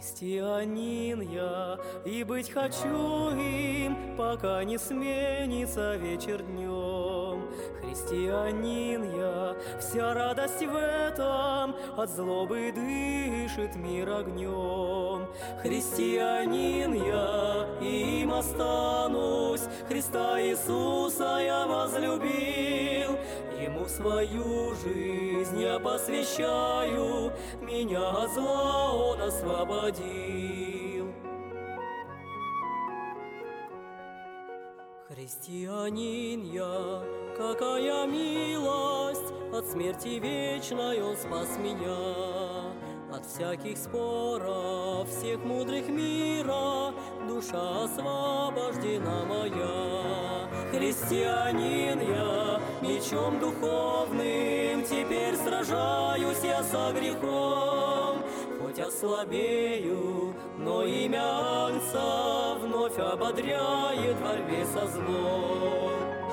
Христианин я, и быть хочу им, пока не сменится вечер днем. Христианин я, вся радость в этом, от злобы дышит мир огнем. Христианин я, и им останусь, Христа Иисуса я возлюбил. Ему свою жизнь я посвящаю, меня от зла Он освободил. Христианин я, какая милость, от смерти вечной Он спас меня. От всяких споров, всех мудрых мира, душа освобождена моя. Христианин я, мечом духовным, теперь сражаюсь я со грехом. Хоть ослабею, но имя Агнца вновь ободряет в борьбе со злом.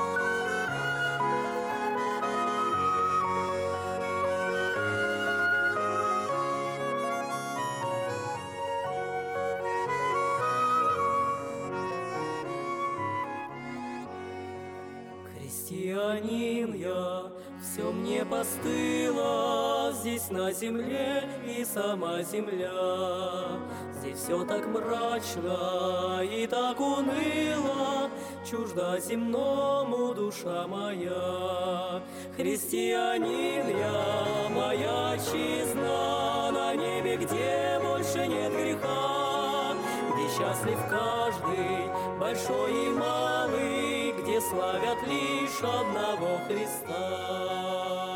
Христианин я, все мне постыло здесь на земле и сама земля. Здесь все так мрачно и так уныло, чужда земному душа моя. Христианин я, моя отчизна, на небе, где больше нет греха, где счастлив каждый, большой и малый, где славят лишь одного Христа.